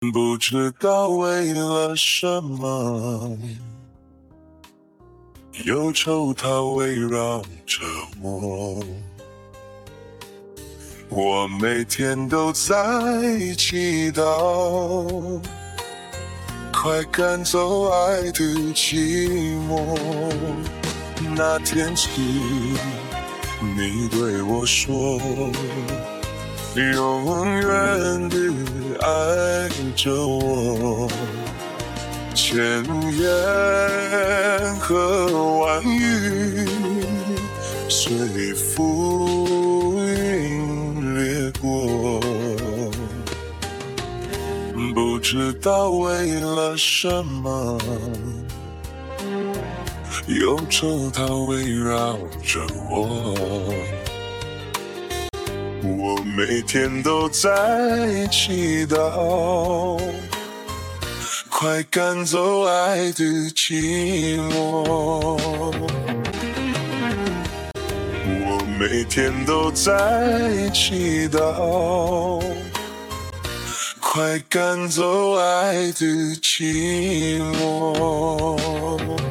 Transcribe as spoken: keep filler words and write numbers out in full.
不知道为了什么，忧愁它围绕着我。我每天都在祈祷，快赶走爱的寂寞。那天起，你对我说，永远地爱着我，千言和万语随浮云掠过，不知道为了什么，忧愁它围绕着我。我每天都在祈祷，快赶走爱的寂寞。我每天都在祈祷，快赶走爱的寂寞。